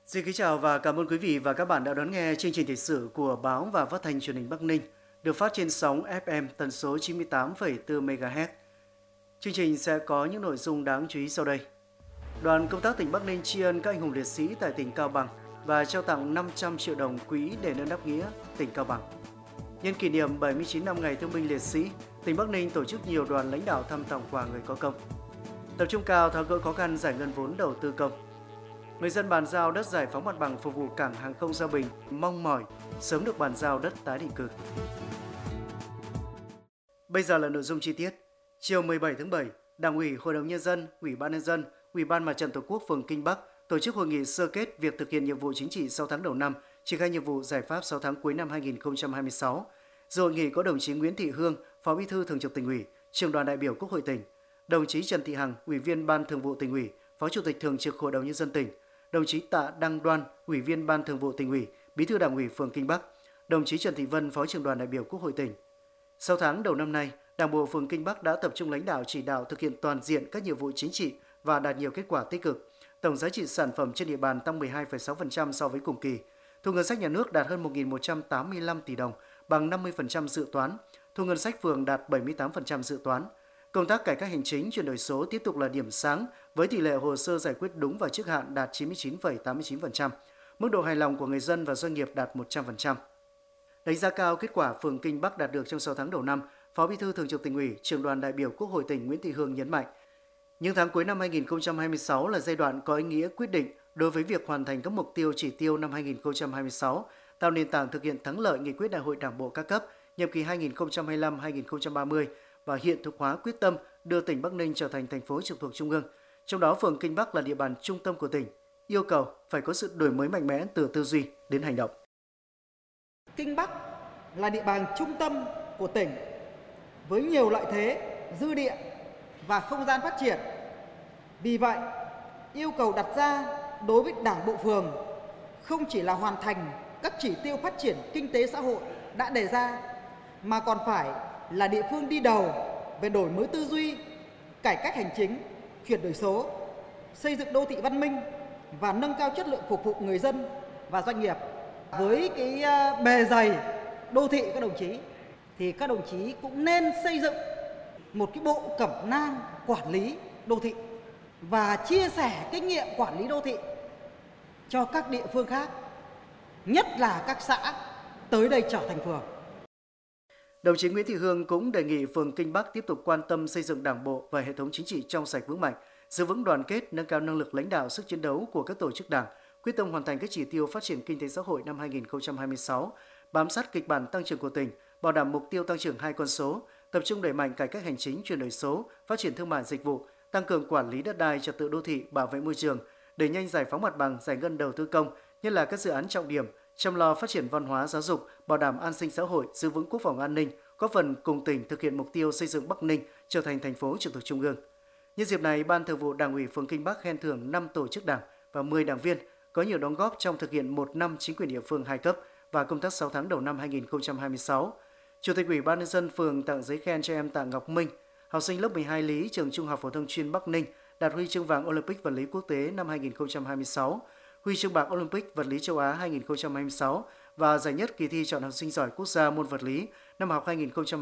Xin kính chào và cảm ơn quý vị và các bạn đã đón nghe chương trình thời sự của Báo và Phát thanh Truyền hình Bắc Ninh, được phát trên sóng FM tần số 98,4 MHz. Chương trình sẽ có những nội dung đáng chú ý sau đây. Đoàn công tác tỉnh Bắc Ninh tri ân các anh hùng liệt sĩ tại tỉnh Cao Bằng và trao tặng 500 triệu đồng quỹ đền ơn đáp nghĩa tỉnh Cao Bằng. Nhân kỷ niệm 79 năm ngày thương binh liệt sĩ, tỉnh Bắc Ninh tổ chức nhiều đoàn lãnh đạo thăm tặng quà người có công. Tập trung cao tháo gỡ khó khăn giải ngân vốn đầu tư công. Người dân bàn giao đất giải phóng mặt bằng phục vụ cảng hàng không Gia Bình mong mỏi sớm được bàn giao đất tái định cư. Bây giờ là nội dung chi tiết. Chiều 17 tháng 7, Đảng ủy, Hội đồng Nhân dân, Ủy ban Nhân dân, Ủy ban Mặt trận Tổ quốc phường Kinh Bắc tổ chức hội nghị sơ kết việc thực hiện nhiệm vụ chính trị 6 tháng đầu năm, triển khai nhiệm vụ giải pháp 6 tháng cuối năm 2026. Dự hội nghị có đồng chí Nguyễn Thị Hương, Phó Bí thư Thường trực Tỉnh ủy, Trưởng đoàn đại biểu Quốc hội tỉnh, đồng chí Trần Thị Hằng, Ủy viên Ban Thường vụ Tỉnh ủy, Phó Chủ tịch Thường trực Hội đồng Nhân dân tỉnh, đồng chí Tạ Đăng Đoan, Ủy viên Ban Thường vụ Tỉnh ủy, Bí thư Đảng ủy phường Kinh Bắc, đồng chí Trần Thị Vân, Phó Trưởng đoàn đại biểu Quốc hội tỉnh. 6 tháng đầu năm nay, Đảng bộ phường Kinh Bắc đã tập trung lãnh đạo chỉ đạo thực hiện toàn diện các nhiệm vụ chính trị và đạt nhiều kết quả tích cực. Tổng giá trị sản phẩm trên địa bàn tăng 12,6% so với cùng kỳ. Thu ngân sách nhà nước đạt hơn 1.185 tỷ đồng, bằng 50% dự toán. Thu ngân sách phường đạt 78% dự toán. Công tác cải cách hành chính chuyển đổi số tiếp tục là điểm sáng với tỷ lệ hồ sơ giải quyết đúng và trước hạn đạt 99,89%. Mức độ hài lòng của người dân và doanh nghiệp đạt 100%. Đánh giá cao kết quả phường Kinh Bắc đạt được trong 6 tháng đầu năm, Phó Bí thư Thường trực Tỉnh ủy, Trưởng đoàn đại biểu Quốc hội tỉnh Nguyễn Thị Hương nhấn mạnh, những tháng cuối năm 2026 là giai đoạn có ý nghĩa quyết định đối với việc hoàn thành các mục tiêu chỉ tiêu năm 2026, tạo nền tảng thực hiện thắng lợi nghị quyết Đại hội Đảng bộ các cấp nhiệm kỳ 2025-2030 và hiện thực hóa quyết tâm đưa tỉnh Bắc Ninh trở thành thành phố trực thuộc Trung ương. Trong đó, phường Kinh Bắc là địa bàn trung tâm của tỉnh, yêu cầu phải có sự đổi mới mạnh mẽ từ tư duy đến hành động. Kinh Bắc là địa bàn trung tâm của tỉnh với nhiều lợi thế, dư địa và không gian phát triển. Vì vậy, yêu cầu đặt ra đối với Đảng bộ phường không chỉ là hoàn thành các chỉ tiêu phát triển kinh tế xã hội đã đề ra, mà còn phải là địa phương đi đầu về đổi mới tư duy, cải cách hành chính, chuyển đổi số, xây dựng đô thị văn minh và nâng cao chất lượng phục vụ người dân và doanh nghiệp. Với cái bề dày đô thị các đồng chí, thì các đồng chí cũng nên xây dựng một cái bộ cẩm nang quản lý đô thị và chia sẻ kinh nghiệm quản lý đô thị cho các địa phương khác, nhất là các xã tới đây trở thành phường. Đồng chí Nguyễn Thị Hương cũng đề nghị phường Kinh Bắc tiếp tục quan tâm xây dựng Đảng bộ và hệ thống chính trị trong sạch vững mạnh, giữ vững đoàn kết, nâng cao năng lực lãnh đạo, sức chiến đấu của các tổ chức Đảng, quyết tâm hoàn thành các chỉ tiêu phát triển kinh tế xã hội năm 2026, bám sát kịch bản tăng trưởng của tỉnh, bảo đảm mục tiêu tăng trưởng 2 con số, tập trung đẩy mạnh cải cách hành chính, chuyển đổi số, phát triển thương mại dịch vụ, tăng cường quản lý đất đai, trật tự đô thị, bảo vệ môi trường, đẩy nhanh giải phóng mặt bằng, giải ngân đầu tư công, nhất là các dự án trọng điểm, chăm lo phát triển văn hóa, giáo dục, bảo đảm an sinh xã hội, giữ vững quốc phòng an ninh, góp phần cùng tỉnh thực hiện mục tiêu xây dựng Bắc Ninh trở thành thành phố trực thuộc Trung ương. Nhân dịp này, Ban Thường vụ Đảng ủy phường Kinh Bắc khen thưởng 5 tổ chức đảng và 10 đảng viên có nhiều đóng góp trong thực hiện 1 năm chính quyền địa phương 2 cấp và công tác 6 tháng đầu năm 2026. Chủ tịch Ủy ban Nhân dân phường tặng giấy khen cho em Tạ Ngọc Minh, học sinh lớp 12 lý trường Trung học phổ thông chuyên Bắc Ninh, đạt huy chương vàng Olympic vật lý quốc tế năm 2026, huy chương bạc Olympic vật lý châu Á 2026 và giải nhất kỳ thi chọn học sinh giỏi quốc gia môn vật lý năm học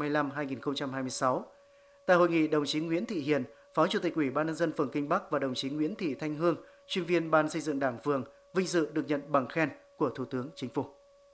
2025-2026. Tại hội nghị, đồng chí Nguyễn Thị Hiền, Phó Chủ tịch Ủy ban Nhân dân phường Kinh Bắc và đồng chí Nguyễn Thị Thanh Hương, chuyên viên Ban xây dựng Đảng phường, vinh dự được nhận bằng khen của Thủ tướng Chính phủ.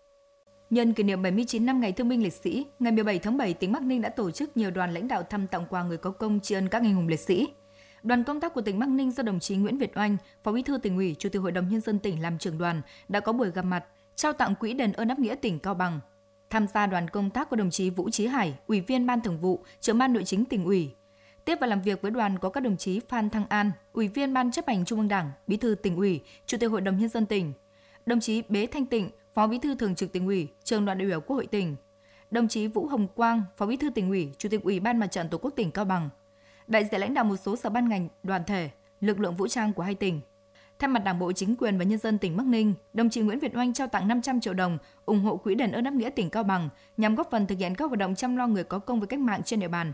Nhân kỷ niệm 79 năm ngày thương binh liệt sĩ, ngày 17 tháng 7, tỉnh Bắc Ninh đã tổ chức nhiều đoàn lãnh đạo thăm tặng quà người có công tri ân các anh hùng liệt sĩ. Đoàn công tác của tỉnh Bắc Ninh do đồng chí Nguyễn Việt Oanh, Phó Bí thư Tỉnh ủy, Chủ tịch Hội đồng Nhân dân tỉnh làm trưởng đoàn đã có buổi gặp mặt, trao tặng quỹ đền ơn đáp nghĩa tỉnh Cao Bằng. Tham gia đoàn công tác có đồng chí Vũ Chí Hải, Ủy viên Ban Thường vụ, Trưởng ban Nội chính Tỉnh ủy. Tiếp và làm việc với đoàn có các đồng chí Phan Thăng An, Ủy viên Ban Chấp hành Trung ương Đảng, Bí thư Tỉnh ủy, Chủ tịch Hội đồng Nhân dân tỉnh. Đồng chí Bế Thanh Tịnh, Phó Bí thư Thường trực Tỉnh ủy, Trưởng đoàn đại biểu Quốc hội tỉnh. Đồng chí Vũ Hồng Quang, Phó Bí thư Tỉnh ủy, Chủ tịch Ủy ban Mặt trận Tổ quốc tỉnh Cao Bằng. Đại diện lãnh đạo một số sở ban ngành, đoàn thể, lực lượng vũ trang của hai tỉnh. Thay mặt Đảng bộ, chính quyền và nhân dân tỉnh Bắc Ninh, đồng chí Nguyễn Việt Oanh trao tặng 500 triệu đồng ủng hộ quỹ đền ơn đáp nghĩa tỉnh Cao Bằng nhằm góp phần thực hiện các hoạt động chăm lo người có công với cách mạng trên địa bàn.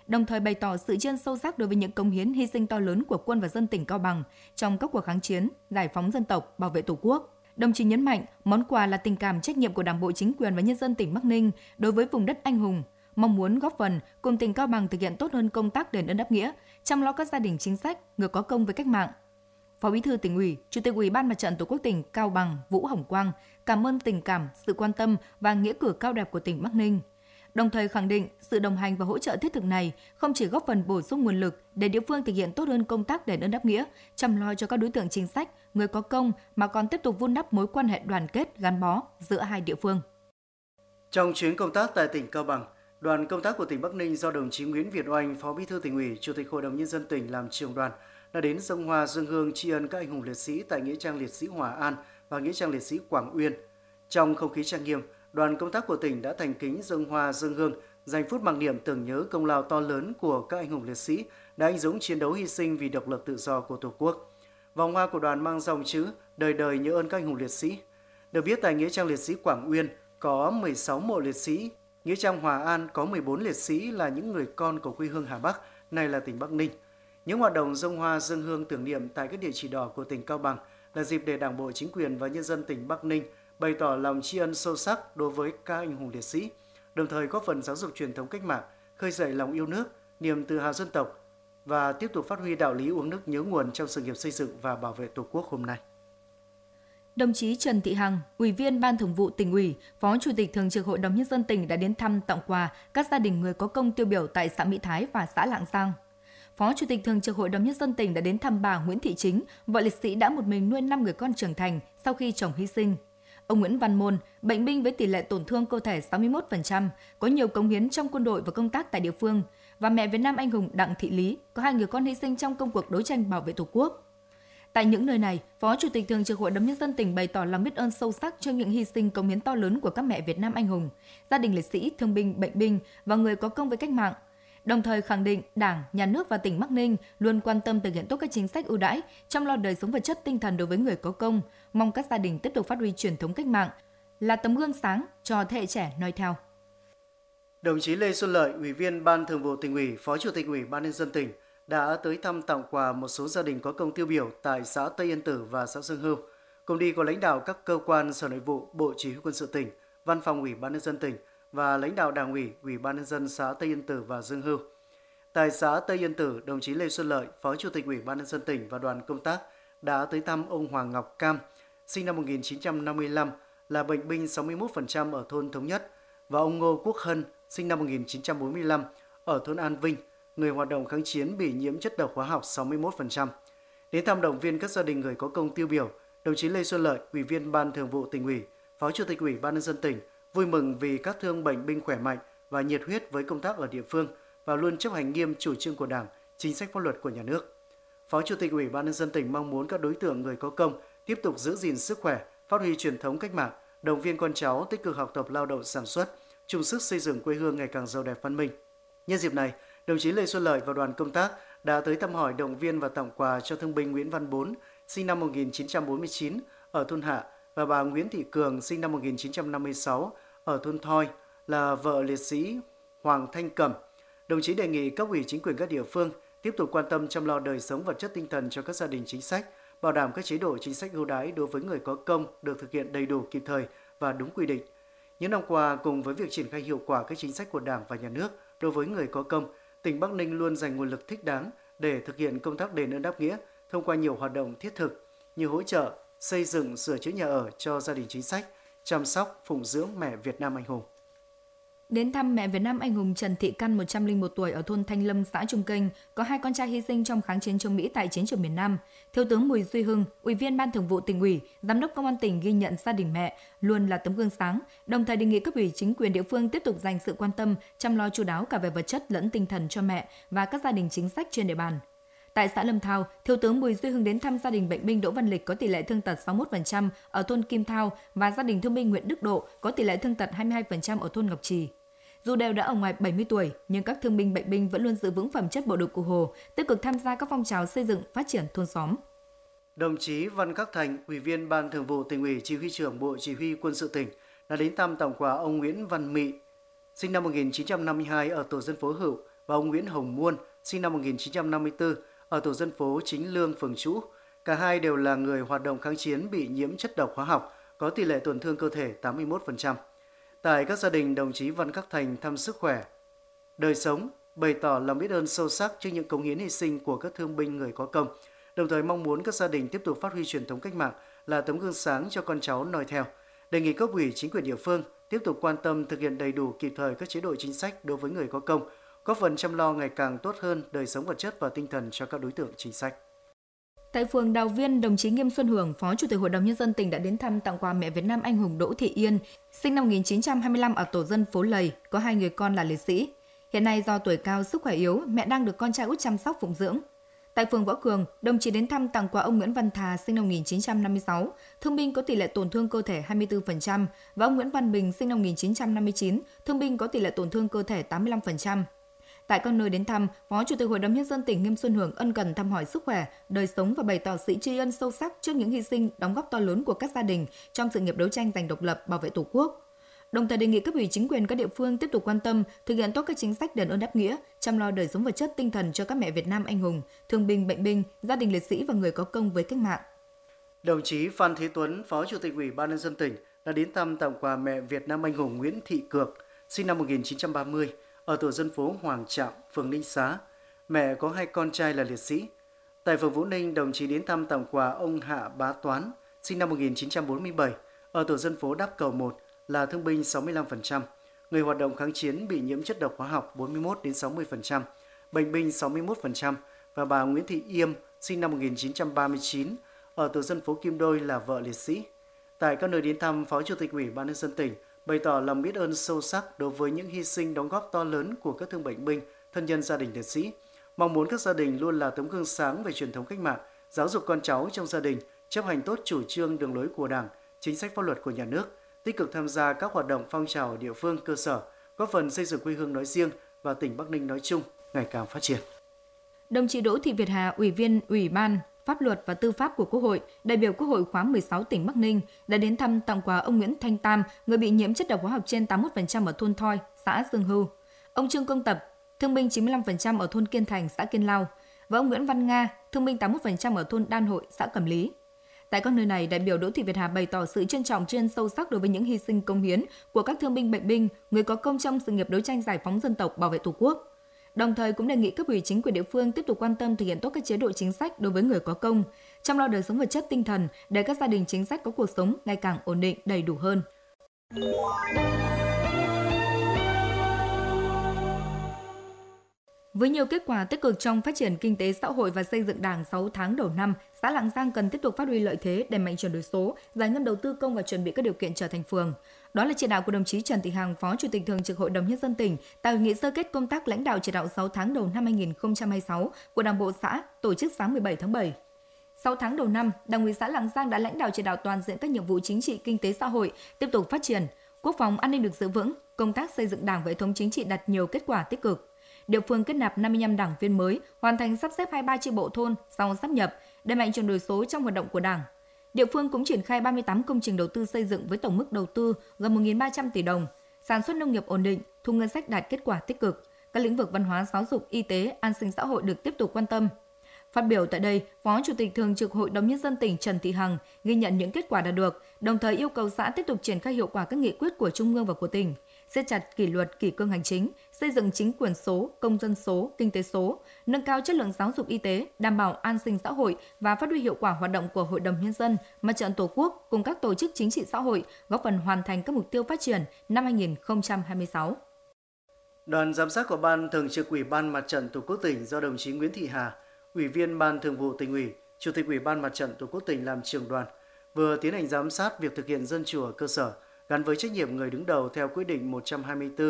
đồng thời bày tỏ sự tri ân sâu sắc đối với những cống hiến hy sinh to lớn của quân và dân tỉnh Cao Bằng trong các cuộc kháng chiến, giải phóng dân tộc, bảo vệ Tổ quốc. Đồng chí nhấn mạnh, món quà là tình cảm trách nhiệm của Đảng bộ, chính quyền và nhân dân tỉnh Bắc Ninh đối với vùng đất anh hùng, mong muốn góp phần cùng tỉnh Cao Bằng thực hiện tốt hơn công tác đền ơn đáp nghĩa, chăm lo các gia đình chính sách, người có công với cách mạng. Phó Bí thư Tỉnh ủy, Chủ tịch Ủy ban Mặt trận Tổ quốc tỉnh Cao Bằng Vũ Hồng Quang cảm ơn tình cảm, sự quan tâm và nghĩa cử cao đẹp của tỉnh Bắc Ninh. Đồng thời khẳng định sự đồng hành và hỗ trợ thiết thực này không chỉ góp phần bổ sung nguồn lực để địa phương thực hiện tốt hơn công tác đền ơn đáp nghĩa, chăm lo cho các đối tượng chính sách, người có công mà còn tiếp tục vun đắp mối quan hệ đoàn kết gắn bó giữa hai địa phương. Trong chuyến công tác tại tỉnh Cao Bằng, đoàn công tác của tỉnh Bắc Ninh do đồng chí Nguyễn Việt Oanh, Phó Bí thư Tỉnh ủy, Chủ tịch Hội đồng Nhân dân tỉnh làm trưởng đoàn đã đến dâng hoa dâng hương tri ân các anh hùng liệt sĩ tại nghĩa trang liệt sĩ Hòa An và nghĩa trang liệt sĩ Quảng Uyên. Trong không khí trang nghiêm, đoàn công tác của tỉnh đã thành kính dâng hoa dâng hương, dành phút mặc niệm tưởng nhớ công lao to lớn của các anh hùng liệt sĩ đã anh dũng chiến đấu hy sinh vì độc lập tự do của Tổ quốc. Vòng hoa của đoàn mang dòng chữ đời đời nhớ ơn các anh hùng liệt sĩ. Được biết tại nghĩa trang liệt sĩ Quảng Uyên có 16 mộ liệt sĩ, nghĩa trang Hòa An có 14 liệt sĩ là những người con của quê hương Hà Bắc, nay là tỉnh Bắc Ninh. Những hoạt động dâng hoa dâng hương tưởng niệm tại các địa chỉ đỏ của tỉnh Cao Bằng là dịp để Đảng bộ, chính quyền và nhân dân tỉnh Bắc Ninh bày tỏ lòng tri ân sâu sắc đối với các anh hùng liệt sĩ, đồng thời góp phần giáo dục truyền thống cách mạng, khơi dậy lòng yêu nước, niềm tự hào dân tộc và tiếp tục phát huy đạo lý uống nước nhớ nguồn trong sự nghiệp xây dựng và bảo vệ Tổ quốc hôm nay. Đồng chí Trần Thị Hằng, Ủy viên Ban Thường vụ Tỉnh ủy, Phó Chủ tịch Thường trực Hội đồng Nhân dân tỉnh đã đến thăm tặng quà các gia đình người có công tiêu biểu tại xã Mỹ Thái và xã Lạng Giang. Phó Chủ tịch Thường trực Hội đồng Nhân dân tỉnh đã đến thăm bà Nguyễn Thị Chính, vợ liệt sĩ đã một mình nuôi 5 người con trưởng thành sau khi chồng hy sinh. Ông Nguyễn Văn Môn, bệnh binh với tỷ lệ tổn thương cơ thể 61%, có nhiều cống hiến trong quân đội và công tác tại địa phương, và mẹ Việt Nam anh hùng Đặng Thị Lý, có 2 người con hy sinh trong công cuộc đấu tranh bảo vệ Tổ quốc. Tại những nơi này, Phó Chủ tịch Thường trực Hội đồng Nhân dân tỉnh bày tỏ lòng biết ơn sâu sắc cho những hy sinh cống hiến to lớn của các mẹ Việt Nam anh hùng, gia đình liệt sĩ, thương binh, bệnh binh và người có công với cách mạng. Đồng thời khẳng định Đảng, Nhà nước và tỉnh Bắc Ninh luôn quan tâm thực hiện tốt các chính sách ưu đãi, chăm lo đời sống vật chất tinh thần đối với người có công, mong các gia đình tiếp tục phát huy truyền thống cách mạng, là tấm gương sáng cho thế hệ trẻ noi theo. Đồng chí Lê Xuân Lợi, Ủy viên Ban Thường vụ Tỉnh ủy, Phó Chủ tịch Ủy ban Nhân dân tỉnh đã tới thăm tặng quà một số gia đình có công tiêu biểu tại xã Tây Yên Tử và xã Dương Hưu. Cùng đi có lãnh đạo các cơ quan Sở Nội vụ, Bộ Chỉ huy Quân sự tỉnh, Văn phòng Ủy ban Nhân dân tỉnh và lãnh đạo Đảng ủy, Ủy ban Nhân dân xã Tây Yên Tử và Dương Hưu. Tại xã Tây Yên Tử, đồng chí Lê Xuân Lợi, Phó Chủ tịch Ủy ban Nhân dân tỉnh và đoàn công tác đã tới thăm ông Hoàng Ngọc Cam, sinh năm 1955, là bệnh binh 61% ở thôn Thống Nhất, và ông Ngô Quốc Hân, sinh năm 1945, ở thôn An Vinh, người hoạt động kháng chiến bị nhiễm chất độc hóa học 61%. Đến thăm động viên các gia đình người có công tiêu biểu, đồng chí Lê Xuân Lợi, Ủy viên Ban Thường vụ Tỉnh ủy, Phó Chủ tịch Ủy ban Nhân dân tỉnh vui mừng vì các thương bệnh binh khỏe mạnh và nhiệt huyết với công tác ở địa phương và luôn chấp hành nghiêm chủ trương của Đảng, chính sách pháp luật của nhà nước. Phó Chủ tịch Ủy ban Nhân dân tỉnh mong muốn các đối tượng người có công tiếp tục giữ gìn sức khỏe, phát huy truyền thống cách mạng, động viên con cháu tích cực học tập lao động sản xuất, chung sức xây dựng quê hương ngày càng giàu đẹp văn minh. Nhân dịp này, đồng chí Lê Xuân Lợi và đoàn công tác đã tới thăm hỏi, động viên và tặng quà cho thương binh Nguyễn Văn Bốn, sinh năm 1949, ở thôn Hạ, và bà Nguyễn Thị Cường, sinh năm 1956, ở thôn Thoi, là vợ liệt sĩ Hoàng Thanh Cẩm. Đồng chí đề nghị cấp ủy chính quyền các địa phương tiếp tục quan tâm chăm lo đời sống vật chất tinh thần cho các gia đình chính sách, bảo đảm các chế độ chính sách ưu đãi đối với người có công được thực hiện đầy đủ, kịp thời và đúng quy định. Những năm qua, cùng với việc triển khai hiệu quả các chính sách của Đảng và Nhà nước đối với người có công, tỉnh Bắc Ninh luôn dành nguồn lực thích đáng để thực hiện công tác đền ơn đáp nghĩa thông qua nhiều hoạt động thiết thực như hỗ trợ, xây dựng, sửa chữa nhà ở cho gia đình chính sách, chăm sóc, phụng dưỡng mẹ Việt Nam anh hùng. Đến thăm mẹ Việt Nam anh hùng Trần Thị Căn, 101 tuổi, ở thôn Thanh Lâm, xã Trung Kênh, có 2 con trai hy sinh trong kháng chiến chống Mỹ tại chiến trường miền Nam. Thiếu tướng Bùi Duy Hưng, Ủy viên Ban Thường vụ Tỉnh ủy, Giám đốc Công an tỉnh ghi nhận gia đình mẹ luôn là tấm gương sáng, đồng thời đề nghị cấp ủy chính quyền địa phương tiếp tục dành sự quan tâm, chăm lo chu đáo cả về vật chất lẫn tinh thần cho mẹ và các gia đình chính sách trên địa bàn. Tại xã Lâm Thao, Thiếu tướng Bùi Duy Hưng đến thăm gia đình bệnh binh Đỗ Văn Lịch có tỷ lệ thương tật 61% ở thôn Kim Thao và gia đình thương binh Nguyễn Đức Độ có tỷ lệ thương tật 22% ở thôn Ngọc Trì. Dù đều đã ở ngoài 70 tuổi, nhưng các thương binh bệnh binh vẫn luôn giữ vững phẩm chất bộ đội Cụ Hồ, tích cực tham gia các phong trào xây dựng, phát triển thôn xóm. Đồng chí Văn Khắc Thành, Ủy viên Ban Thường vụ Tỉnh ủy, Chỉ huy trưởng Bộ Chỉ huy Quân sự tỉnh đã đến thăm tặng quà ông Nguyễn Văn Mị, sinh năm 1952, ở tổ dân phố Hữu, và ông Nguyễn Hồng Muôn, sinh năm 1954, ở tổ dân phố Chính Lương, phường Trũ. Cả hai đều là người hoạt động kháng chiến bị nhiễm chất độc hóa học, có tỷ lệ tổn thương cơ thể 81%. Tại các gia đình, đồng chí Văn Khắc Thành thăm sức khỏe, đời sống, bày tỏ lòng biết ơn sâu sắc trước những cống hiến hy sinh của các thương binh người có công, đồng thời mong muốn các gia đình tiếp tục phát huy truyền thống cách mạng là tấm gương sáng cho con cháu noi theo. Đề nghị cấp ủy chính quyền địa phương tiếp tục quan tâm thực hiện đầy đủ kịp thời các chế độ chính sách đối với người có công, góp phần chăm lo ngày càng tốt hơn đời sống vật chất và tinh thần cho các đối tượng chính sách. Tại phường Đào Viên, đồng chí Nghiêm Xuân Hưởng, Phó Chủ tịch Hội đồng Nhân dân tỉnh đã đến thăm tặng quà mẹ Việt Nam anh hùng Đỗ Thị Yên, sinh năm 1925 ở tổ dân phố Lầy, có 2 người con là liệt sĩ. Hiện nay do tuổi cao, sức khỏe yếu, mẹ đang được con trai út chăm sóc phụng dưỡng. Tại phường Võ Cường, đồng chí đến thăm tặng quà ông Nguyễn Văn Thà, sinh năm 1956, thương binh có tỷ lệ tổn thương cơ thể 24%, và ông Nguyễn Văn Bình, sinh năm 1959, thương binh có tỷ lệ tổn thương cơ thể 85%. Tại các nơi đến thăm, Phó Chủ tịch Hội đồng Nhân dân tỉnh Nghiêm Xuân Hưởng ân cần thăm hỏi sức khỏe, đời sống và bày tỏ sự tri ân sâu sắc trước những hy sinh, đóng góp to lớn của các gia đình trong sự nghiệp đấu tranh giành độc lập, bảo vệ Tổ quốc. Đồng thời đề nghị cấp ủy chính quyền các địa phương tiếp tục quan tâm, thực hiện tốt các chính sách đền ơn đáp nghĩa, chăm lo đời sống vật chất tinh thần cho các mẹ Việt Nam anh hùng, thương binh, bệnh binh, gia đình liệt sĩ và người có công với cách mạng. Đồng chí Phan Thế Tuấn, Phó Chủ tịch Ủy ban Nhân dân tỉnh đã đến thăm tặng quà mẹ Việt Nam anh hùng Nguyễn Thị Cược, sinh năm 1930, ở tổ dân phố Hoàng Trạm, phường Ninh Xá. Mẹ có 2 con trai là liệt sĩ. Tại phường Vũ Ninh, đồng chí đến thăm tặng quà ông Hạ Bá Toán, sinh năm 1947, ở tổ dân phố Đáp Cầu 1, là thương binh 65%, người hoạt động kháng chiến bị nhiễm chất độc hóa học 41-60%, bệnh binh 61%, và bà Nguyễn Thị Yêm, sinh năm 1939, ở tổ dân phố Kim Đôi là vợ liệt sĩ. Tại các nơi đến thăm, Phó Chủ tịch Ủy ban Nhân dân tỉnh bày tỏ lòng biết ơn sâu sắc đối với những hy sinh đóng góp to lớn của các thương bệnh binh, thân nhân gia đình liệt sĩ, mong muốn các gia đình luôn là tấm gương sáng về truyền thống cách mạng, giáo dục con cháu trong gia đình, chấp hành tốt chủ trương đường lối của Đảng, chính sách pháp luật của nhà nước, tích cực tham gia các hoạt động phong trào ở địa phương cơ sở, góp phần xây dựng quê hương nói riêng và tỉnh Bắc Ninh nói chung ngày càng phát triển. Đồng chí Đỗ Thị Việt Hà, Ủy viên Ủy ban Pháp luật và Tư pháp của Quốc hội, đại biểu Quốc hội khóa 16 tỉnh Bắc Ninh đã đến thăm tặng quà ông Nguyễn Thanh Tam, người bị nhiễm chất độc hóa học trên 81% ở thôn Thoi, xã Dương Hưu, ông Trương Công Tập, thương binh 95% ở thôn Kiên Thành, xã Kiên Lao, và ông Nguyễn Văn Nga, thương binh 81% ở thôn Đan Hội, xã Cẩm Lý. Tại các nơi này, đại biểu Đỗ Thị Việt Hà bày tỏ sự trân trọng tri ân sâu sắc đối với những hy sinh công hiến của các thương binh bệnh binh, người có công trong sự nghiệp đấu tranh giải phóng dân tộc, bảo vệ Tổ quốc. Đồng thời cũng đề nghị cấp ủy chính quyền địa phương tiếp tục quan tâm thực hiện tốt các chế độ chính sách đối với người có công, chăm lo đời sống vật chất tinh thần để các gia đình chính sách có cuộc sống ngày càng ổn định, đầy đủ hơn. Với nhiều kết quả tích cực trong phát triển kinh tế xã hội và xây dựng Đảng 6 tháng đầu năm, xã Lạng Giang cần tiếp tục phát huy lợi thế, đẩy mạnh chuyển đổi số, giải ngân đầu tư công và chuẩn bị các điều kiện trở thành phường. Đó là chỉ đạo của đồng chí Trần Thị Hằng, Phó Chủ tịch Thường trực Hội đồng Nhân dân tỉnh tại hội nghị sơ kết công tác lãnh đạo chỉ đạo 6 tháng đầu năm 2026 của Đảng bộ xã tổ chức sáng 17 tháng 7. 6 tháng đầu năm, Đảng ủy xã Lạng Giang đã lãnh đạo chỉ đạo toàn diện các nhiệm vụ chính trị, kinh tế xã hội tiếp tục phát triển, quốc phòng an ninh được giữ vững, công tác xây dựng Đảng và hệ thống chính trị đạt nhiều kết quả tích cực. Địa phương kết nạp 55 đảng viên mới, hoàn thành sắp xếp 23 chi bộ thôn sau sáp nhập, đẩy mạnh chuyển đổi số trong hoạt động của Đảng. Địa phương cũng triển khai 38 công trình đầu tư xây dựng với tổng mức đầu tư gần 1.300 tỷ đồng, sản xuất nông nghiệp ổn định, thu ngân sách đạt kết quả tích cực. Các lĩnh vực văn hóa, giáo dục, y tế, an sinh xã hội được tiếp tục quan tâm. Phát biểu tại đây, Phó Chủ tịch Thường trực Hội đồng Nhân dân tỉnh Trần Thị Hằng ghi nhận những kết quả đạt được, đồng thời yêu cầu xã tiếp tục triển khai hiệu quả các nghị quyết của Trung ương và của tỉnh, siết chặt kỷ luật, kỷ cương hành chính, xây dựng chính quyền số, công dân số, kinh tế số, nâng cao chất lượng giáo dục y tế, đảm bảo an sinh xã hội và phát huy hiệu quả hoạt động của Hội đồng Nhân dân, Mặt trận Tổ quốc cùng các tổ chức chính trị xã hội, góp phần hoàn thành các mục tiêu phát triển năm 2026. Đoàn giám sát của Ban Thường trực Ủy ban Mặt trận Tổ quốc tỉnh do đồng chí Nguyễn Thị Hà, Ủy viên Ban Thường vụ Tỉnh ủy, Chủ tịch Ủy ban Mặt trận Tổ quốc tỉnh làm trưởng đoàn, vừa tiến hành giám sát việc thực hiện dân chủ ở cơ sở gắn với trách nhiệm người đứng đầu theo quyết định 124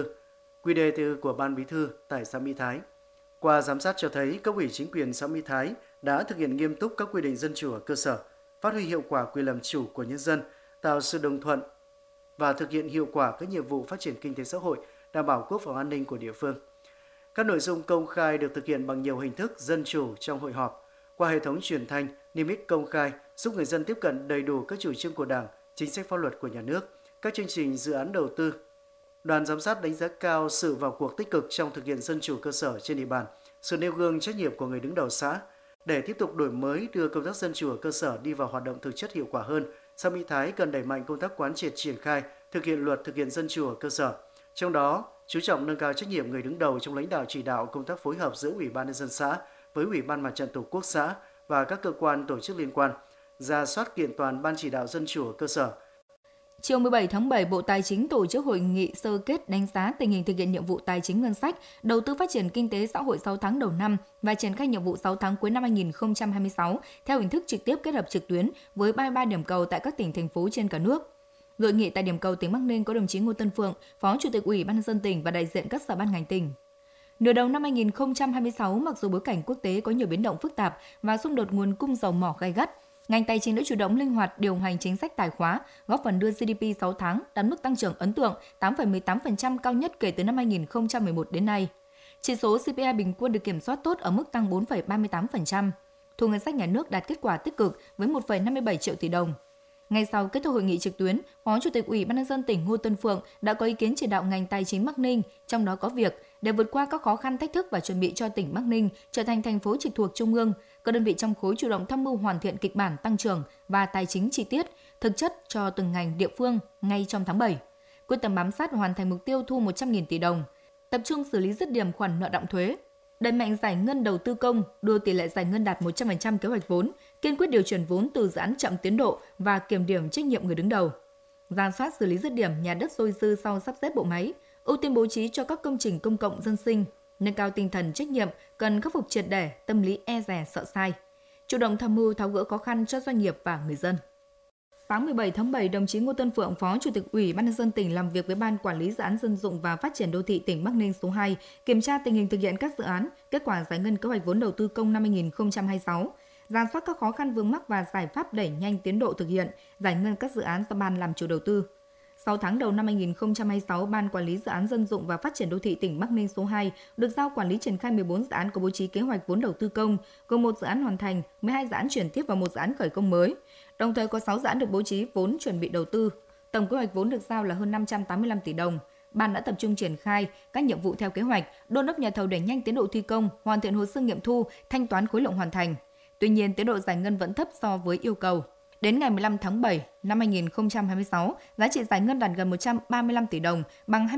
QĐ của Ban Bí thư tại xã Mỹ Thái. Qua giám sát cho thấy cấp ủy chính quyền xã Mỹ Thái đã thực hiện nghiêm túc các quy định dân chủ ở cơ sở, phát huy hiệu quả quyền làm chủ của nhân dân, tạo sự đồng thuận và thực hiện hiệu quả các nhiệm vụ phát triển kinh tế xã hội, đảm bảo quốc phòng an ninh của địa phương. Các nội dung công khai được thực hiện bằng nhiều hình thức dân chủ trong hội họp, qua hệ thống truyền thanh, niêm yết công khai giúp người dân tiếp cận đầy đủ các chủ trương của Đảng, chính sách pháp luật của nhà nước, các chương trình dự án đầu tư. Đoàn giám sát đánh giá cao sự vào cuộc tích cực trong thực hiện dân chủ cơ sở trên địa bàn, sự nêu gương trách nhiệm của người đứng đầu xã. Để tiếp tục đổi mới đưa công tác dân chủ ở cơ sở đi vào hoạt động thực chất hiệu quả hơn, xã Mỹ Thái cần đẩy mạnh công tác quán triệt triển khai, thực hiện luật thực hiện dân chủ ở cơ sở. Trong đó, chú trọng nâng cao trách nhiệm người đứng đầu trong lãnh đạo chỉ đạo công tác phối hợp giữa Ủy ban nhân dân xã với Ủy ban Mặt trận Tổ quốc xã và các cơ quan tổ chức liên quan, rà soát kiện toàn ban chỉ đạo dân chủ ở cơ sở. Chiều 17 tháng 7, Bộ Tài chính tổ chức hội nghị sơ kết đánh giá tình hình thực hiện nhiệm vụ tài chính ngân sách, đầu tư phát triển kinh tế xã hội 6 tháng đầu năm và triển khai nhiệm vụ 6 tháng cuối năm 2026 theo hình thức trực tiếp kết hợp trực tuyến với 33 điểm cầu tại các tỉnh, thành phố trên cả nước. Hội nghị tại điểm cầu tỉnh Bắc Ninh có đồng chí Ngô Tân Phượng, Phó Chủ tịch Ủy ban nhân dân tỉnh và đại diện các sở ban ngành tỉnh. Nửa đầu năm 2026, mặc dù bối cảnh quốc tế có nhiều biến động phức tạp và xung đột nguồn cung dầu mỏ gay gắt, ngành tài chính đã chủ động linh hoạt điều hành chính sách tài khóa, góp phần đưa GDP 6 tháng đạt mức tăng trưởng ấn tượng 8,18% cao nhất kể từ năm 2011 đến nay. Chỉ số CPI bình quân được kiểm soát tốt ở mức tăng 4,38%. Thu ngân sách nhà nước đạt kết quả tích cực với 1,57 triệu tỷ đồng. Ngay sau kết thúc hội nghị trực tuyến, Phó Chủ tịch Ủy ban nhân dân tỉnh Ngô Tân Phượng đã có ý kiến chỉ đạo ngành tài chính Bắc Ninh, trong đó có việc để vượt qua các khó khăn thách thức và chuẩn bị cho tỉnh Bắc Ninh trở thành thành phố trực thuộc Trung ương, các đơn vị trong khối chủ động tham mưu hoàn thiện kịch bản tăng trưởng và tài chính chi tiết, thực chất cho từng ngành địa phương ngay trong tháng 7. Quyết tâm bám sát hoàn thành mục tiêu thu 100.000 tỷ đồng, tập trung xử lý dứt điểm khoản nợ đọng thuế, đẩy mạnh giải ngân đầu tư công, đưa tỷ lệ giải ngân đạt 100% kế hoạch vốn, kiên quyết điều chuyển vốn từ dự án chậm tiến độ và kiểm điểm trách nhiệm người đứng đầu. Rà soát xử lý dứt điểm nhà đất dôi dư sau sắp xếp bộ máy, ưu tiên bố trí cho các công trình công cộng dân sinh, nâng cao tinh thần trách nhiệm, cần khắc phục triệt để tâm lý e dè sợ sai, chủ động tham mưu tháo gỡ khó khăn cho doanh nghiệp và người dân. Sáng 17 tháng 7, đồng chí Ngô Tân Phượng, Phó Chủ tịch Ủy ban nhân dân tỉnh làm việc với Ban Quản lý Dự án Dân dụng và Phát triển Đô thị tỉnh Bắc Ninh số 2, kiểm tra tình hình thực hiện các dự án, kết quả giải ngân kế hoạch vốn đầu tư công năm 2026, rà soát các khó khăn vướng mắc và giải pháp đẩy nhanh tiến độ thực hiện, giải ngân các dự án do Ban làm chủ đầu tư. 6 tháng đầu năm 2026, Ban Quản lý Dự án Dân dụng và Phát triển Đô thị tỉnh Bắc Ninh số 2 được giao quản lý triển khai 14 dự án có bố trí kế hoạch vốn đầu tư công, gồm 1 dự án hoàn thành, 12 dự án chuyển tiếp và 1 dự án khởi công mới. Đồng thời có 6 dự án được bố trí vốn chuẩn bị đầu tư. Tổng kế hoạch vốn được giao là hơn 585 tỷ đồng. Ban đã tập trung triển khai các nhiệm vụ theo kế hoạch, đôn đốc nhà thầu đẩy nhanh tiến độ thi công, hoàn thiện hồ sơ nghiệm thu, thanh toán khối lượng hoàn thành. Tuy nhiên, tiến độ giải ngân vẫn thấp so với yêu cầu. Đến ngày 15 tháng 7 năm 2026, giá trị giải ngân đạt gần 135 tỷ đồng, bằng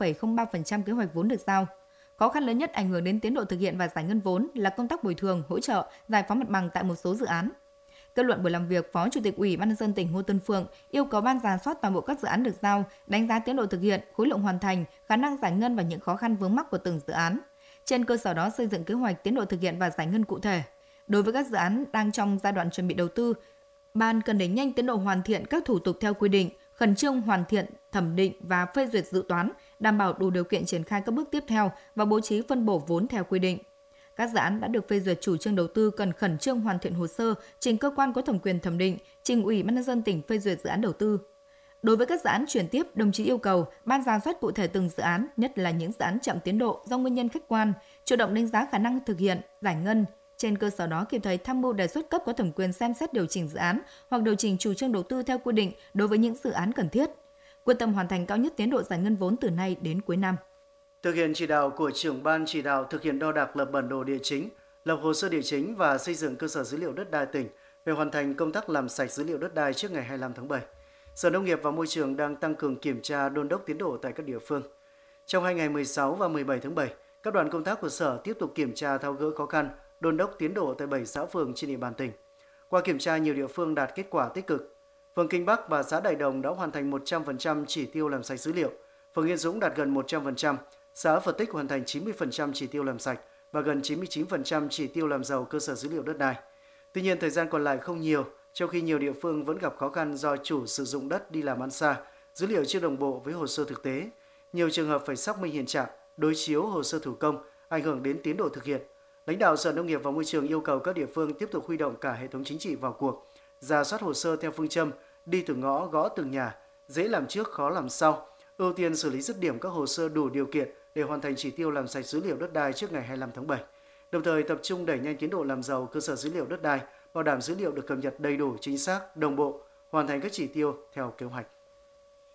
23,03% kế hoạch vốn được giao. Khó khăn lớn nhất ảnh hưởng đến tiến độ thực hiện và giải ngân vốn là công tác bồi thường, hỗ trợ, giải phóng mặt bằng tại một số dự án. Kết luận buổi làm việc, Phó Chủ tịch Ủy ban nhân dân tỉnh Ngô Tân Phượng yêu cầu ban rà soát toàn bộ các dự án được giao, đánh giá tiến độ thực hiện, khối lượng hoàn thành, khả năng giải ngân và những khó khăn vướng mắc của từng dự án. Trên cơ sở đó xây dựng kế hoạch tiến độ thực hiện và giải ngân cụ thể. Đối với các dự án đang trong giai đoạn chuẩn bị đầu tư, Ban cần đẩy nhanh tiến độ hoàn thiện các thủ tục theo quy định, khẩn trương hoàn thiện, thẩm định và phê duyệt dự toán, đảm bảo đủ điều kiện triển khai các bước tiếp theo và bố trí phân bổ vốn theo quy định. Các dự án đã được phê duyệt chủ trương đầu tư cần khẩn trương hoàn thiện hồ sơ, trình cơ quan có thẩm quyền thẩm định, trình Ủy ban nhân dân tỉnh phê duyệt dự án đầu tư. Đối với các dự án chuyển tiếp, đồng chí yêu cầu ban rà soát cụ thể từng dự án, nhất là những dự án chậm tiến độ do nguyên nhân khách quan, chủ động đánh giá khả năng thực hiện, giải ngân. Trên cơ sở đó kịp thời tham mưu đề xuất cấp có thẩm quyền xem xét điều chỉnh dự án hoặc điều chỉnh chủ trương đầu tư theo quy định đối với những dự án cần thiết. Quyết tâm hoàn thành cao nhất tiến độ giải ngân vốn từ nay đến cuối năm. Thực hiện chỉ đạo của trưởng ban chỉ đạo thực hiện đo đạc lập bản đồ địa chính, lập hồ sơ địa chính và xây dựng cơ sở dữ liệu đất đai tỉnh về hoàn thành công tác làm sạch dữ liệu đất đai trước ngày 25 tháng 7. Sở Nông nghiệp và Môi trường đang tăng cường kiểm tra đôn đốc tiến độ tại các địa phương. Trong 2 ngày 16 và 17 tháng 7, các đoàn công tác của Sở tiếp tục kiểm tra tháo gỡ khó khăn, đôn đốc tiến độ tại 7 xã phường trên địa bàn tỉnh. Qua kiểm tra, nhiều địa phương đạt kết quả tích cực. Phường Kinh Bắc và xã Đại Đồng đã hoàn thành 100% chỉ tiêu làm sạch dữ liệu. Phường Yên Dũng đạt gần 100%, xã Phật Tích hoàn thành 90% chỉ tiêu làm sạch và gần 99% chỉ tiêu làm giàu cơ sở dữ liệu đất đai. Tuy nhiên, thời gian còn lại không nhiều, trong khi nhiều địa phương vẫn gặp khó khăn do chủ sử dụng đất đi làm ăn xa, dữ liệu chưa đồng bộ với hồ sơ thực tế. Nhiều trường hợp phải xác minh hiện trạng, đối chiếu hồ sơ thủ công, ảnh hưởng đến tiến độ thực hiện. Lãnh đạo Sở Nông nghiệp và Môi trường yêu cầu các địa phương tiếp tục huy động cả hệ thống chính trị vào cuộc, rà soát hồ sơ theo phương châm đi từng ngõ gõ từng nhà, dễ làm trước khó làm sau, ưu tiên xử lý dứt điểm các hồ sơ đủ điều kiện để hoàn thành chỉ tiêu làm sạch dữ liệu đất đai trước ngày 25 tháng 7. Đồng thời tập trung đẩy nhanh tiến độ làm giàu cơ sở dữ liệu đất đai, bảo đảm dữ liệu được cập nhật đầy đủ, chính xác, đồng bộ, hoàn thành các chỉ tiêu theo kế hoạch.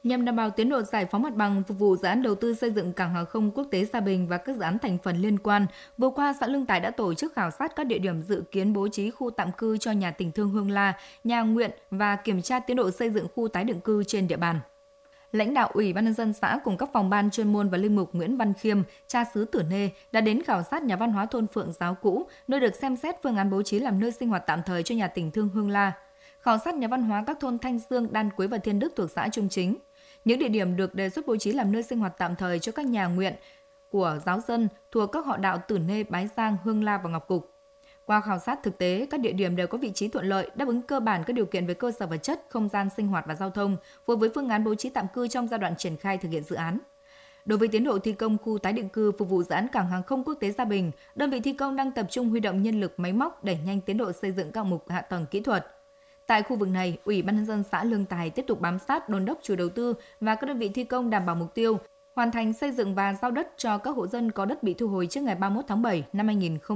Nhằm đảm bảo tiến độ giải phóng mặt bằng phục vụ dự án đầu tư xây dựng cảng hàng không quốc tế Sa Bình và các dự án thành phần liên quan, vừa qua xã Lương Tài đã tổ chức khảo sát các địa điểm dự kiến bố trí khu tạm cư cho nhà tình thương Hương La, nhà nguyện và kiểm tra tiến độ xây dựng khu tái định cư trên địa bàn. Lãnh đạo Ủy ban nhân dân xã cùng các phòng ban chuyên môn và linh mục Nguyễn Văn Khiêm, cha xứ Tử Nê đã đến khảo sát nhà văn hóa thôn Phượng Giáo cũ, nơi được xem xét phương án bố trí làm nơi sinh hoạt tạm thời cho nhà tình thương Hương La. Khảo sát nhà văn hóa các thôn Thanh Dương, Đan Quế và Thiên Đức thuộc xã Trung Chính. Những địa điểm được đề xuất bố trí làm nơi sinh hoạt tạm thời cho các nhà nguyện của giáo dân thuộc các họ đạo Tử Nê, Bái Giang, Hương La và Ngọc Cục. Qua khảo sát thực tế, các địa điểm đều có vị trí thuận lợi, đáp ứng cơ bản các điều kiện về cơ sở vật chất, không gian sinh hoạt và giao thông, phù hợp với phương án bố trí tạm cư trong giai đoạn triển khai thực hiện dự án. Đối với tiến độ thi công khu tái định cư phục vụ dự án cảng hàng không quốc tế Sa Bình, đơn vị thi công đang tập trung huy động nhân lực máy móc đẩy nhanh tiến độ xây dựng các hạng mục hạ tầng kỹ thuật. Tại khu vực này, Ủy ban nhân dân xã Lương Tài tiếp tục bám sát đôn đốc chủ đầu tư và các đơn vị thi công đảm bảo mục tiêu hoàn thành xây dựng và giao đất cho các hộ dân có đất bị thu hồi trước ngày 31 tháng 7 năm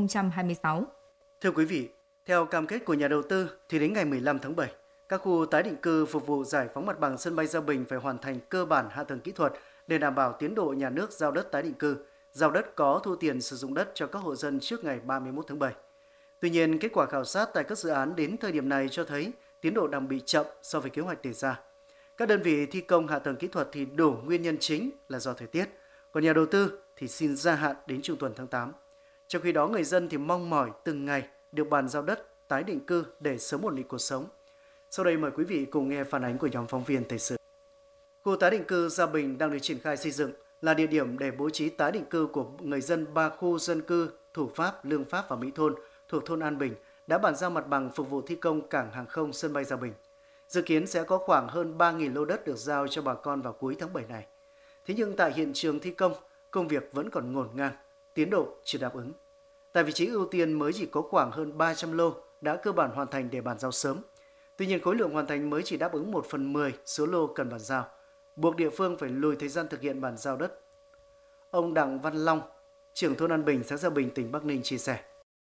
2026. Thưa quý vị, theo cam kết của nhà đầu tư thì đến ngày 15 tháng 7, các khu tái định cư phục vụ giải phóng mặt bằng sân bay Sa Bình phải hoàn thành cơ bản hạ tầng kỹ thuật để đảm bảo tiến độ nhà nước giao đất tái định cư, giao đất có thu tiền sử dụng đất cho các hộ dân trước ngày 31 tháng 7. Tuy nhiên, kết quả khảo sát tại các dự án đến thời điểm này cho thấy tiến độ đang bị chậm so với kế hoạch đề ra. Các đơn vị thi công hạ tầng kỹ thuật thì đổ nguyên nhân chính là do thời tiết, còn nhà đầu tư thì xin gia hạn đến trung tuần tháng 8. Trong khi đó, người dân thì mong mỏi từng ngày được bàn giao đất, tái định cư để sớm ổn định cuộc sống. Sau đây mời quý vị cùng nghe phản ánh của nhóm phóng viên thời sự. Khu tái định cư Sa Bình đang được triển khai xây dựng là địa điểm để bố trí tái định cư của người dân 3 khu dân cư Thủ Pháp, Lương Pháp và Mỹ Thôn thuộc thôn An Bình đã bàn giao mặt bằng phục vụ thi công cảng hàng không sân bay Sa Bình. Dự kiến sẽ có khoảng hơn 3.000 lô đất được giao cho bà con vào cuối tháng 7 này. Thế nhưng tại hiện trường thi công, công việc vẫn còn ngổn ngang, tiến độ chưa đáp ứng. Tại vị trí ưu tiên mới chỉ có khoảng hơn 300 lô đã cơ bản hoàn thành để bàn giao sớm. Tuy nhiên khối lượng hoàn thành mới chỉ đáp ứng 1/10 số lô cần bàn giao, buộc địa phương phải lùi thời gian thực hiện bàn giao đất. Ông Đặng Văn Long, trưởng thôn An Bình, xã Sa Bình, tỉnh Bắc Ninh chia sẻ.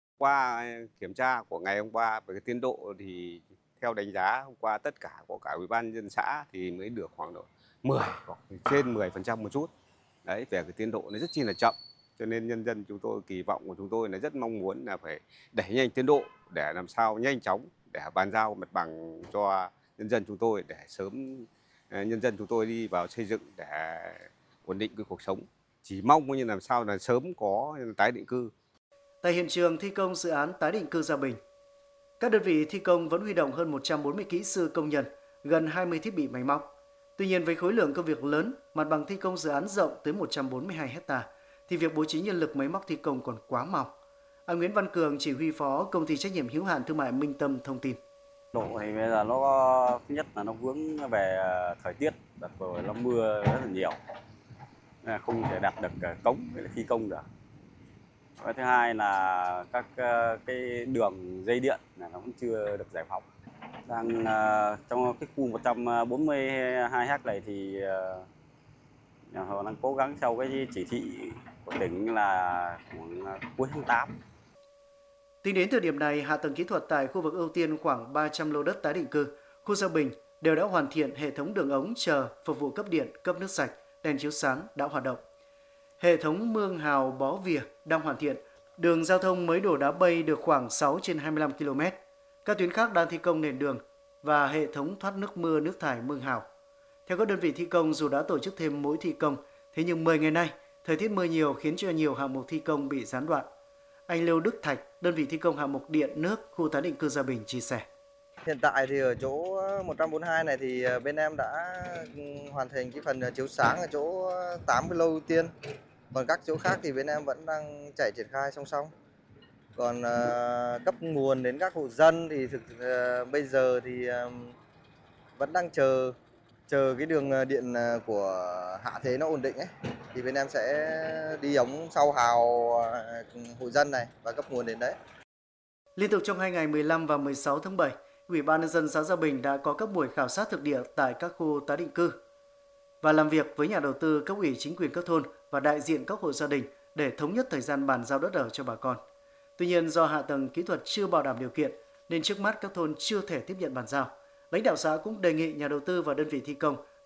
Qua kiểm tra của ngày hôm qua về cái tiến độ thì theo đánh giá hôm qua tất cả có cả Ủy ban nhân dân xã thì mới được khoảng độ 10 hoặc trên 10% một chút. Đấy, về cái tiến độ nó rất chi là chậm. Cho nên nhân dân chúng tôi, kỳ vọng của chúng tôi là rất mong muốn là phải đẩy nhanh tiến độ để làm sao nhanh chóng để bàn giao mặt bằng cho nhân dân chúng tôi, để sớm nhân dân chúng tôi đi vào xây dựng để ổn định cái cuộc sống. Chỉ mong như làm sao là sớm có tái định cư. Tại hiện trường thi công dự án tái định cư Sa Bình, các đơn vị thi công vẫn huy động hơn 140 kỹ sư công nhân, gần 20 thiết bị máy móc. Tuy nhiên với khối lượng công việc lớn, mặt bằng thi công dự án rộng tới 142 ha, thì việc bố trí nhân lực máy móc thi công còn quá mỏng. Anh Nguyễn Văn Cường, chỉ huy phó công ty trách nhiệm hữu hạn thương mại Minh Tâm thông tin. Độ thì bây giờ nó có, thứ nhất là nó vướng về thời tiết, đợt vừa nó mưa rất là nhiều, không thể đặt được cống để thi công được. Cái thứ hai là các cái đường dây điện là nó cũng chưa được giải phóng. Đang trong cái khu 142 ha này thì nhà thầu đang cố gắng theo cái chỉ thị của tỉnh là cuối tháng 8. Tính đến thời điểm này, hạ tầng kỹ thuật tại khu vực ưu tiên khoảng 300 lô đất tái định cư, khu Sa Bình đều đã hoàn thiện hệ thống đường ống chờ phục vụ cấp điện, cấp nước sạch, đèn chiếu sáng đã hoạt động. Hệ thống mương hào Bó Vỉa đang hoàn thiện, đường giao thông mới đổ đá bay được khoảng 6 trên 25 km. Các tuyến khác đang thi công nền đường và hệ thống thoát nước mưa nước thải mương hào. Theo các đơn vị thi công, dù đã tổ chức thêm mũi thi công, thế nhưng 10 ngày nay, thời tiết mưa nhiều khiến cho nhiều hạng mục thi công bị gián đoạn. Anh Lưu Đức Thạch, đơn vị thi công hạng mục điện nước khu tái định cư Sa Bình chia sẻ. Hiện tại thì ở chỗ 142 này thì bên em đã hoàn thành cái phần chiếu sáng ở chỗ 80 lô ưu tiên. Còn các chỗ khác thì bên em vẫn đang chạy triển khai song song. Còn cấp nguồn đến các hộ dân thì bây giờ thì vẫn đang chờ cái đường điện của Hạ Thế nó ổn định ấy. Thì bên em sẽ đi ống sau hào hộ dân này và cấp nguồn đến đấy. Liên tục trong 2 ngày 15 và 16 tháng 7, Ủy ban nhân dân xã Sa Bình đã có các buổi khảo sát thực địa tại các khu tái định cư và làm việc với nhà đầu tư, cấp ủy chính quyền các thôn và đại diện các hộ gia đình để thống nhất thời gian bàn giao đất ở cho bà con. Tuy nhiên do hạ tầng kỹ thuật chưa bảo đảm điều kiện nên trước mắt các thôn chưa thể tiếp nhận bàn giao. Lãnh đạo xã cũng đề nghị nhà đầu tư và đơn vị thi công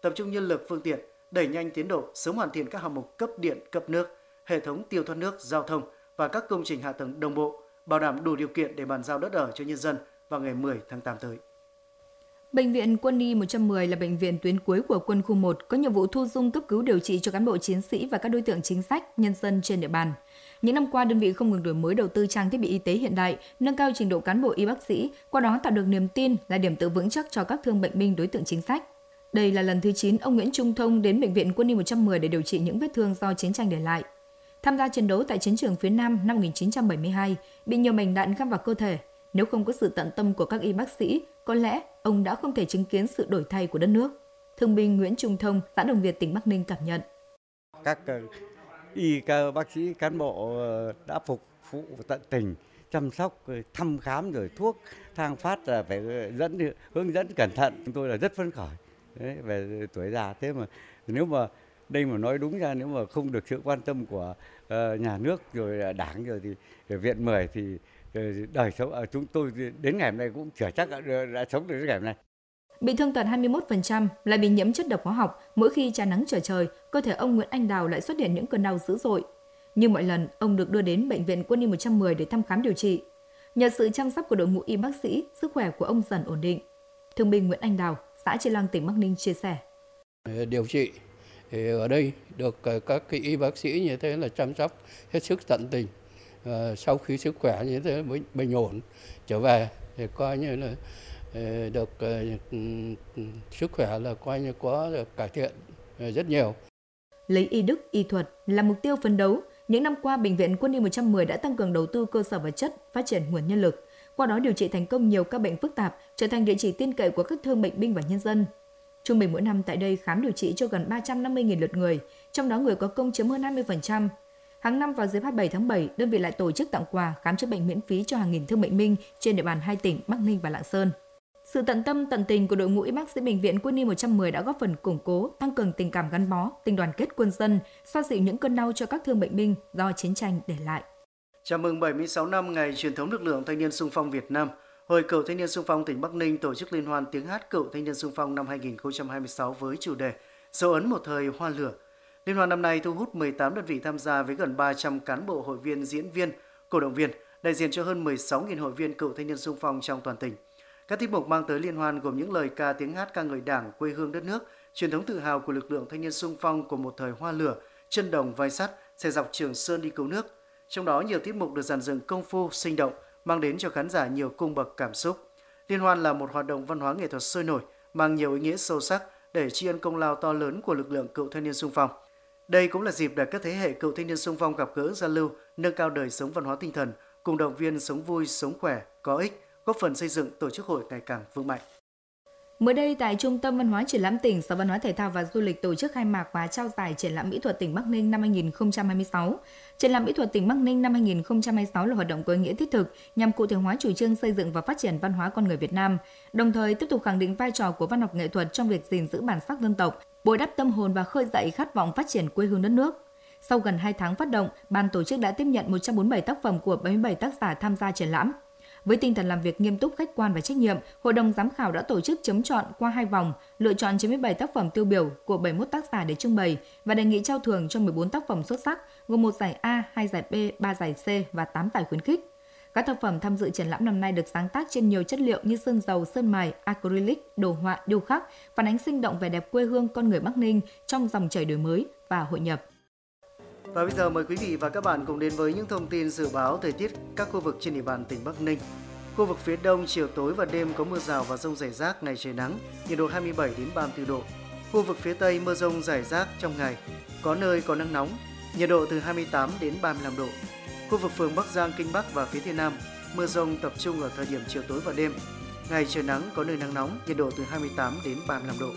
tập trung nhân lực phương tiện, đẩy nhanh tiến độ, sớm hoàn thiện các hạng mục cấp điện, cấp nước, hệ thống tiêu thoát nước, giao thông và các công trình hạ tầng đồng bộ, bảo đảm đủ điều kiện để bàn giao đất ở cho nhân dân vào ngày 10 tháng 8 tới. Bệnh viện Quân y 110 là bệnh viện tuyến cuối của Quân khu 1, có nhiệm vụ thu dung cấp cứu điều trị cho cán bộ chiến sĩ và các đối tượng chính sách, nhân dân trên địa bàn. Những năm qua, đơn vị không ngừng đổi mới đầu tư trang thiết bị y tế hiện đại, nâng cao trình độ cán bộ y bác sĩ, qua đó tạo được niềm tin là điểm tựa vững chắc cho các thương bệnh binh đối tượng chính sách. Đây là lần thứ 9 ông Nguyễn Trung Thông đến Bệnh viện Quân y 110 để điều trị những vết thương do chiến tranh để lại. Tham gia chiến đấu tại chiến trường phía Nam năm 1972, bị nhiều mảnh đạn găm vào cơ thể. Nếu không có sự tận tâm của các y bác sĩ, có lẽ ông đã không thể chứng kiến sự đổi thay của đất nước. Thương binh Nguyễn Trung Thông, xã Đồng Việt, tỉnh Bắc Ninh cảm nhận. Các bác sĩ, cán bộ đã phục vụ tận tình, chăm sóc, thăm khám rồi thuốc, thang phát là phải hướng dẫn cẩn thận. Chúng tôi là rất phấn khởi về tuổi già. Thế mà nếu mà đây mà nói đúng ra, nếu mà không được sự quan tâm của nhà nước rồi đảng rồi thì viện 10 thì đời sống ở chúng tôi đến ngày hôm nay cũng chưa chắc đã sống được đến ngày hôm nay. Bị thương tật 21%, lại bị nhiễm chất độc hóa học, mỗi khi trà nắng trở trời, cơ thể ông Nguyễn Anh Đào lại xuất hiện những cơn đau dữ dội. Như mọi lần, ông được đưa đến Bệnh viện Quân y 110 để thăm khám điều trị. Nhờ sự chăm sóc của đội ngũ y bác sĩ, sức khỏe của ông dần ổn định. Thương binh Nguyễn Anh Đào, xã Tri Lăng, tỉnh Bắc Ninh chia sẻ. Điều trị thì ở đây được các y bác sĩ như thế là chăm sóc hết sức tận tình. Sau khi sức khỏe như thế mới bình ổn trở về thì coi như là được sức khỏe là coi như có được cải thiện rất nhiều. Lấy y đức, y thuật là mục tiêu phấn đấu. Những năm qua, Bệnh viện Quân y 110 đã tăng cường đầu tư cơ sở vật chất, phát triển nguồn nhân lực. Qua đó điều trị thành công nhiều các bệnh phức tạp, trở thành địa chỉ tin cậy của các thương bệnh binh và nhân dân. Trung bình mỗi năm tại đây khám điều trị cho gần 350.000 lượt người, trong đó người có công chiếm hơn 20%. Hàng năm vào dịp 27 tháng 7, đơn vị lại tổ chức tặng quà khám chữa bệnh miễn phí cho hàng nghìn thương bệnh binh trên địa bàn hai tỉnh Bắc Ninh và Lạng Sơn. Sự tận tâm tận tình của đội ngũ y bác sĩ Bệnh viện Quân y 110 đã góp phần củng cố, tăng cường tình cảm gắn bó, tình đoàn kết quân dân, xoa dịu những cơn đau cho các thương bệnh binh do chiến tranh để lại. Chào mừng 76 năm ngày truyền thống lực lượng Thanh niên xung phong Việt Nam, Hội Cựu Thanh niên xung phong tỉnh Bắc Ninh tổ chức liên hoan tiếng hát Cựu Thanh niên xung phong năm 2026 với chủ đề Dấu ấn một thời hoa lửa. Liên hoan năm nay thu hút 18 đơn vị tham gia với gần 300 cán bộ, hội viên, diễn viên, cổ động viên, đại diện cho hơn 16.000 hội viên Cựu Thanh niên xung phong trong toàn tỉnh. Các tiết mục mang tới liên hoan gồm những lời ca tiếng hát ca ngợi Đảng, quê hương đất nước, truyền thống tự hào của lực lượng thanh niên xung phong của một thời hoa lửa, chân đồng vai sắt, xe dọc Trường Sơn đi cứu nước. Trong đó nhiều tiết mục được dàn dựng công phu, sinh động, mang đến cho khán giả nhiều cung bậc cảm xúc. Liên hoan là một hoạt động văn hóa nghệ thuật sôi nổi, mang nhiều ý nghĩa sâu sắc để tri ân công lao to lớn của lực lượng Cựu Thanh niên xung phong. Đây cũng là dịp để các thế hệ Cựu Thanh niên xung phong gặp gỡ, giao lưu, nâng cao đời sống văn hóa tinh thần, cùng động viên sống vui, sống khỏe, có ích, góp phần xây dựng tổ chức hội ngày càng vững mạnh. Mới đây, tại Trung tâm Văn hóa Triển lãm tỉnh, Sở Văn hóa Thể thao và Du lịch tổ chức khai mạc và trao giải Triển lãm Mỹ thuật tỉnh Bắc Ninh năm 2026. Triển lãm Mỹ thuật tỉnh Bắc Ninh năm 2026 là hoạt động có ý nghĩa thiết thực nhằm cụ thể hóa chủ trương xây dựng và phát triển văn hóa con người Việt Nam, đồng thời tiếp tục khẳng định vai trò của văn học nghệ thuật trong việc gìn giữ bản sắc dân tộc, bồi đắp tâm hồn và khơi dậy khát vọng phát triển quê hương đất nước. Sau gần 2 tháng phát động, ban tổ chức đã tiếp nhận 147 tác phẩm của 77 tác giả tham gia triển lãm. Với tinh thần làm việc nghiêm túc, khách quan và trách nhiệm, Hội đồng giám khảo đã tổ chức chấm chọn qua 2 vòng, lựa chọn 97 tác phẩm tiêu biểu của 71 tác giả để trưng bày và đề nghị trao thưởng cho 14 tác phẩm xuất sắc, gồm 1 giải A, 2 giải B, 3 giải C và 8 giải khuyến khích. Các tác phẩm tham dự triển lãm năm nay được sáng tác trên nhiều chất liệu như sơn dầu, sơn mài, acrylic, đồ họa, điêu khắc, phản ánh sinh động vẻ đẹp quê hương con người Bắc Ninh trong dòng chảy đổi mới và hội nhập. Và bây giờ mời quý vị và các bạn cùng đến với những thông tin dự báo thời tiết các khu vực trên địa bàn tỉnh Bắc Ninh. Khu vực phía Đông chiều tối và đêm có mưa rào và dông rải rác, ngày trời nắng, nhiệt độ 27 đến 34 độ. Khu vực phía Tây mưa dông rải rác trong ngày, có nơi có nắng nóng, nhiệt độ từ 28 đến 35 độ. Khu vực phường Bắc Giang, Kinh Bắc và phía Tây Nam, mưa dông tập trung ở thời điểm chiều tối và đêm. Ngày trời nắng, có nơi nắng nóng, nhiệt độ từ 28 đến 35 độ.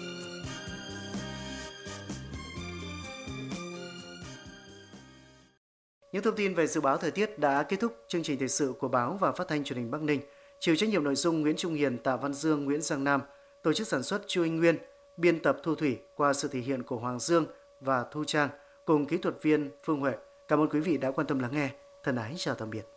Những thông tin về dự báo thời tiết đã kết thúc chương trình thời sự của báo và phát thanh truyền hình Bắc Ninh. Chịu trách nhiệm nội dung Nguyễn Trung Hiền, Tạ Văn Dương, Nguyễn Giang Nam, tổ chức sản xuất Chu Anh Nguyên, biên tập Thu Thủy qua sự thể hiện của Hoàng Dương và Thu Trang cùng kỹ thuật viên Phương Huệ. Cảm ơn quý vị đã quan tâm lắng nghe. Thân ái chào tạm biệt.